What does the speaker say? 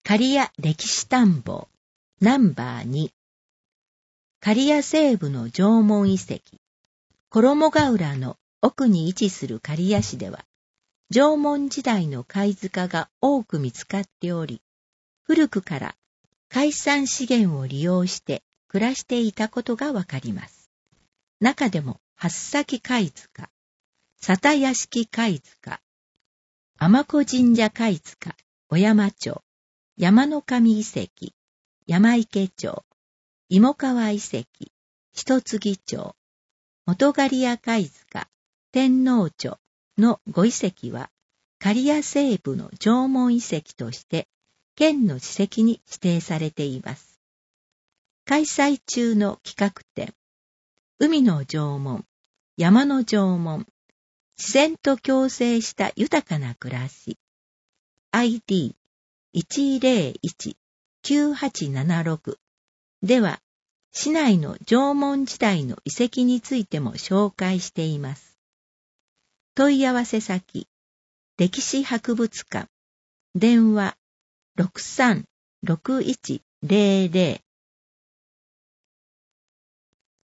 刈谷歴史探訪ナンバー2、刈谷西部の縄文遺跡、衣ヶ浦の奥に位置する刈谷市では、縄文時代の貝塚が多く見つかっており、古くから海産資源を利用して暮らしていたことがわかります。中でも、八崎貝塚、佐田屋敷貝塚、尼子神社貝塚、小山町、山の神遺跡、山池町、芋川遺跡、一杉町、元刈谷貝塚、天皇町の5遺跡は、刈谷西部の縄文遺跡として、県の史跡に指定されています。開催中の企画展、海の縄文、山の縄文、自然と共生した豊かな暮らし、ID101-9876 では、市内の縄文時代の遺跡についても紹介しています。問い合わせ先、歴史博物館、電話 63-6100